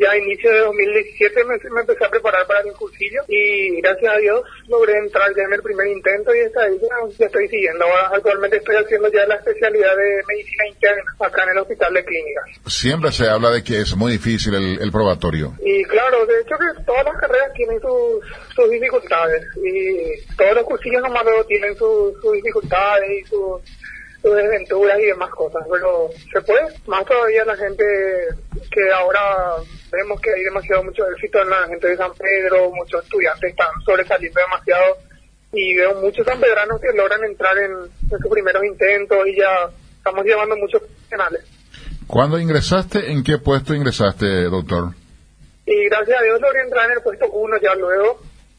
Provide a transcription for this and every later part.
Ya a inicio de 2017 me empecé a preparar para el cursillo y gracias a Dios logré entrar ya en el primer intento y hasta ahí ya estoy siguiendo. Ahora, actualmente estoy haciendo ya la especialidad de medicina interna acá en el hospital de clínicas. Siempre se habla de que es muy difícil el probatorio. Y claro, de hecho que todas las carreras tienen sus dificultades y todos los cursillos nomás luego tienen sus dificultades y sus desventuras y demás cosas, pero se puede, más todavía la gente que ahora vemos que hay mucho éxito en la gente de San Pedro, muchos estudiantes están sobresaliendo demasiado y veo muchos sanpedranos que logran entrar en sus primeros intentos y ya estamos llevando muchos profesionales. ¿Cuándo ingresaste? ¿En qué puesto ingresaste, doctor? Y gracias a Dios logré entrar en el puesto 1 ya luego,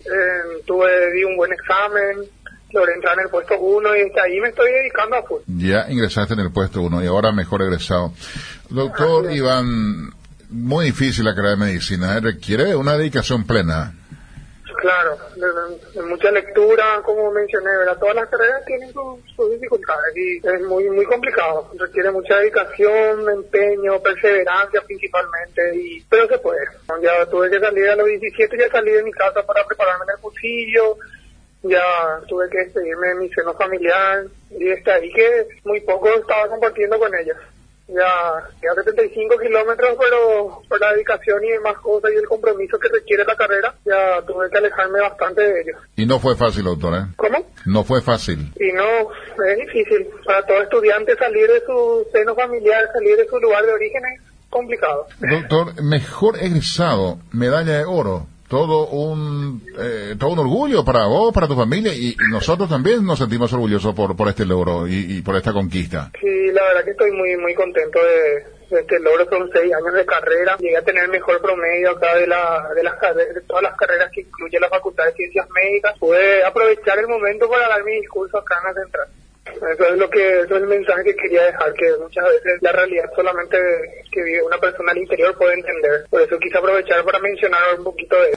di un buen examen, logré entrar en el puesto 1 y desde ahí me estoy dedicando a full. Ya ingresaste en el puesto 1 y ahora mejor egresado. Doctor Iván, muy difícil la carrera de medicina, requiere una dedicación plena. Claro, de mucha lectura, como mencioné, ¿verdad? Todas las carreras tienen sus dificultades y es muy complicado. Requiere mucha dedicación, empeño, perseverancia principalmente, pero se puede. Ya tuve que salir a los 17, ya salí de mi casa para prepararme en el cursillo, ya tuve que despedirme de mi seno familiar y desde ahí que muy poco estaba compartiendo con ellos. Ya 75 kilómetros, pero por la dedicación y demás cosas y el compromiso que requiere la carrera, ya tuve que alejarme bastante de ellos. Y no fue fácil, doctor, ¿eh? ¿Cómo? No fue fácil. Y no, es difícil. Para todo estudiante salir de su seno familiar, salir de su lugar de origen es complicado. Doctor, mejor egresado, medalla de oro. Todo un orgullo para vos, para tu familia y nosotros también nos sentimos orgullosos por este logro y por esta conquista. Sí, la verdad que estoy muy contento de este logro. Son 6 años de carrera. Llegué a tener mejor promedio acá de todas las carreras que incluye la Facultad de Ciencias Médicas. Pude aprovechar el momento para dar mi discurso acá en la central. Eso es el mensaje que quería dejar, que muchas veces la realidad solamente que vive una persona al interior puede entender. Por eso quise aprovechar para mencionar un poquito de eso.